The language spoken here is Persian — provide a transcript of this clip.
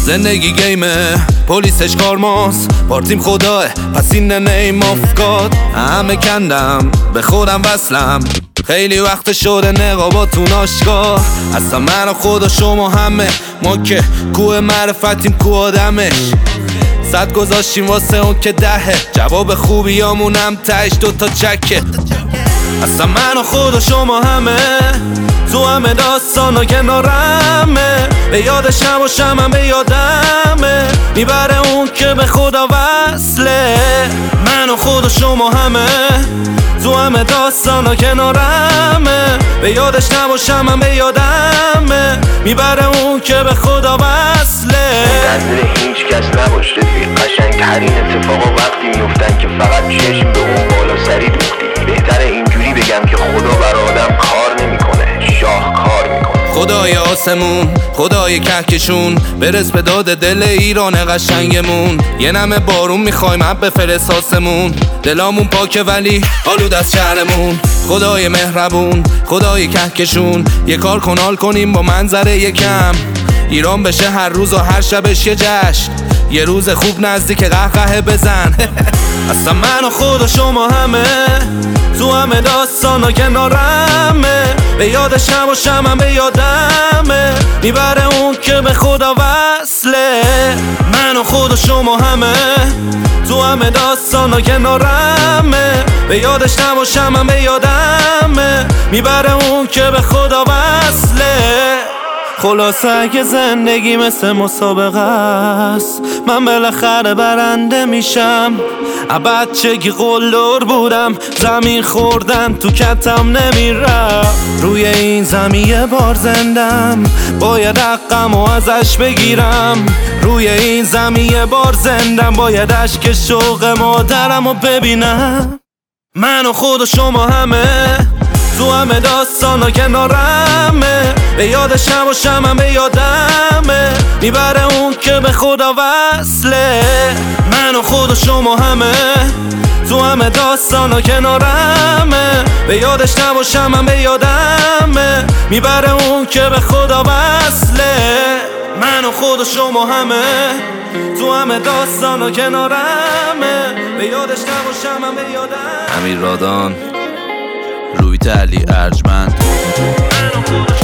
زندگی گیمه، پلیسش کارماست، پارتیم خداه، پس این نیم افکاد. همه کندم، به خودم وصلم، خیلی وقت شده نقاباتون آشکار. اصلا من و خدا شما همه، ما که کوه معرفتیم کوه آدمش. 100 گذاشتیم واسه اون که 10، جواب خوبیامونم تهش 2 تا چکه. اصلا من و خدا شما همه، تو همه داستانا کنارمه. به یادش نباشم هم به یادمه، میبره اون که به خدا وصله. من و خدا شما همه، تو همه داستانا کنارمه. به یادش نباشم هم به یادمه، میبره اون که به خدا وصله. منتظر هیچ کس نباش رفیق، قشنگترین اتفاقا وقتی میفتن که فقط چشم به اون بالا سری دوختی. بهتره اینجوری بگم که خدا بر آدم کار نمیکنه، شاهکار میکنه. خدای آسمون، خدای کهکشون، برس به داد دل ایران قشنگمون. یه نمه بارون میخوایم اب بفرست آسمون، دلامون پاکه ولی آلود از شهرمون. خدای مهربون، خدای کهکشون، یه کار کنال کنیم با منظره یکم. ایران بشه هر روز و هر شبش یه جشن، یه روز خوب نزدیک قهقه بزن. اصلا من و خدا شما همه، تو همه داستانا کنارمه. به یادش نباشم هم به یادمه، میبره اون که به خدا وصله. من و خدا شما همه، تو همه داستانا کنارمه. به یادش نباشم هم به یادمه، میبره اون که به خدا وصله. خلاصه اگه زندگی مثل مسابقه است، من بالاخره برنده میشم. بچگی قلدر بودم، زمین خوردن تو کتم نمیرم. روی این زمین یه بار زندم، باید حقم و ازش بگیرم. روی این زمین یه بار زندم، باید اشک شوق مادرم رو ببینم. من و خدا شما همه، تو همه داستانا کنارمه. به یادش نباشم هم به یادمه، میبره اون که به خدا وصله. من و خدا شما همه، تو همه داستانا کنارمه. به یادش نباشم هم به یادمه، میبره اون که به خدا وصله. من و خدا شما همه، تو همه داستانا کنارمه. به یادش نباشم هم به یادمه. امیر رادان، روی علی ارجمند.